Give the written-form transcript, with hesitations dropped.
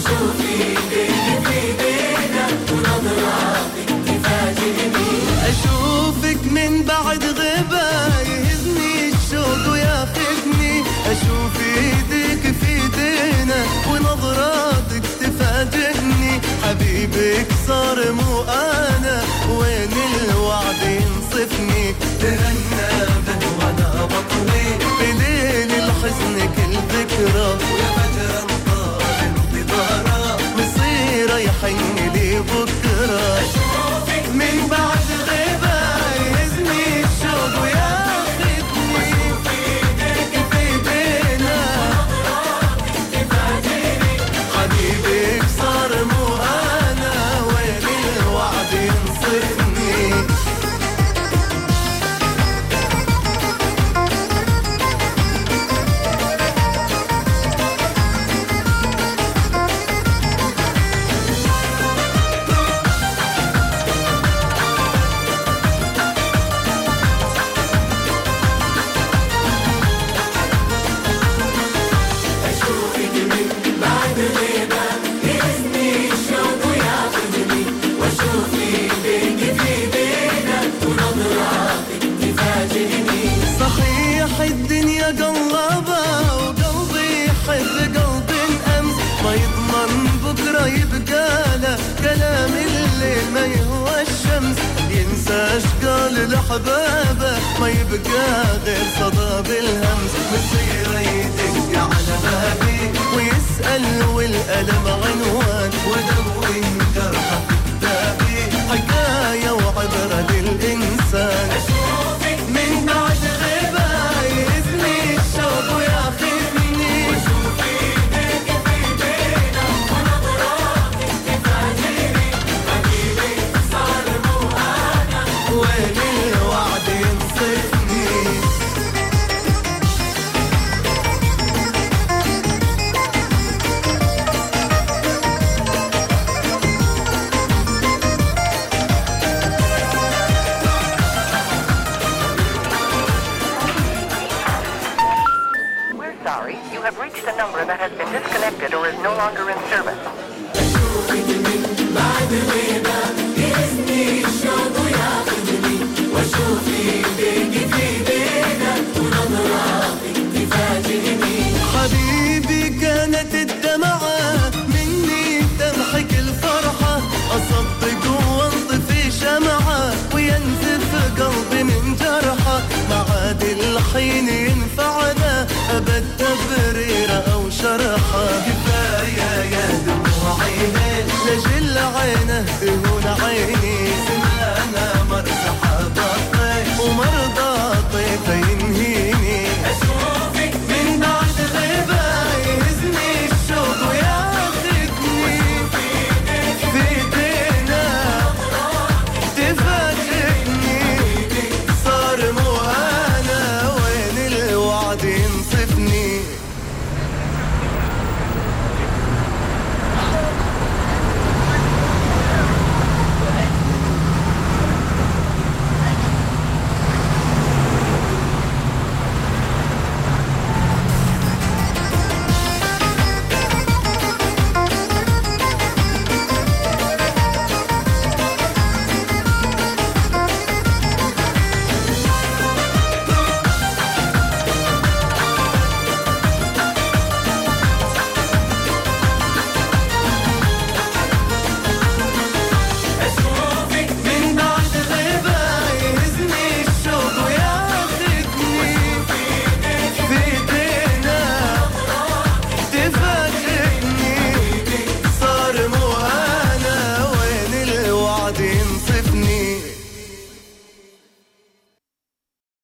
أشوفك من بعد غيبة يهزني الشوق وياخذني، أشوف ايدك في ايدينا ونظراتك تفاجئني، حبيبك صار مو أنا وين الوعد ينصفني، تهنى به وانا بطني بليل الحزن كل ذكرى، ويا فجر انطال انتظاره مصيره يحن لي بكره، من بعد غيبة يهزني الشوق وياخذني، واشوف ايدك في ايدينا حبيبك صار مو انا وين الوعد ينصفني. صحيح الدنيا قلبة وقلبي يحب قلب أمس، ما يضمن بكرة يبقى له كلام الليل ما يهوى الشمس، ينسى قال لحبابه ما يبقى غير صدى بالهمس، مصير يدق على بابي ويسأل والألم عنوان، ودوي جرحه في كتابي حكاية وعبرة للإنسان، من بعد غيبة يهزني الشوق وياخذني، واشوف ايدك في ايدينا ونظراتك تفاجئني، حبيبك صار مو انا وين الوعد ينصفني. Sorry, you have reached a number that has been disconnected or is no longer in service.